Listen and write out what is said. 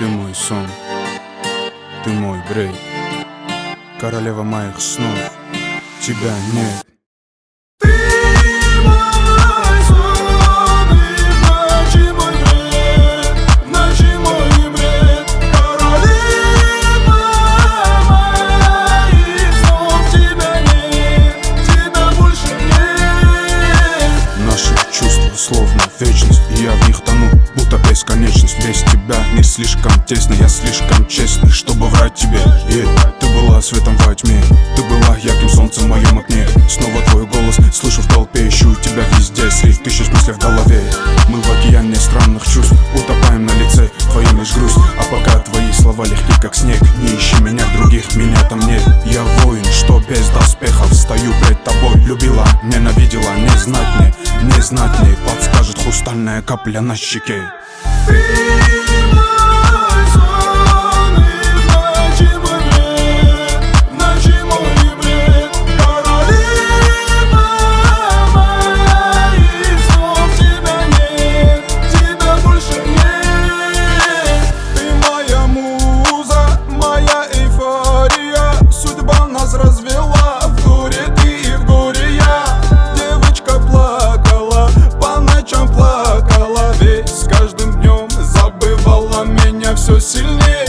Ты мой сон, ты мой брейк, королева моих снов, тебя нет. Словно вечность, и я в них тону, будто бесконечность. Без тебя мир слишком тесный, я слишком честный, чтобы врать тебе. И ты была светом во тьме, ты была ярким солнцем в моем окне. Снова твой голос слышу в толпе, ищу тебя везде, среди тысяч мыслей в голове. Мы в океане странных чувств, утопаем на лице, твоим лишь грусть. А пока твои слова легки как снег, не ищи меня в других, меня там нет. Я воин, что без доспехов стою пред тобой. Любила, ненавидела, не знать мне, не знать мне, подскажет хрустальная капля на щеке. Ты мой сон, и в ночи мой бред, в ночи мой бред, королева моих снов. Тебя нет, тебя больше нет. Ты моя муза, моя эйфория, судьба нас развела, в горе ты и в горе я. Девочка плакала, по ночам плакала, ведь с каждым днем забывала меня все сильнее.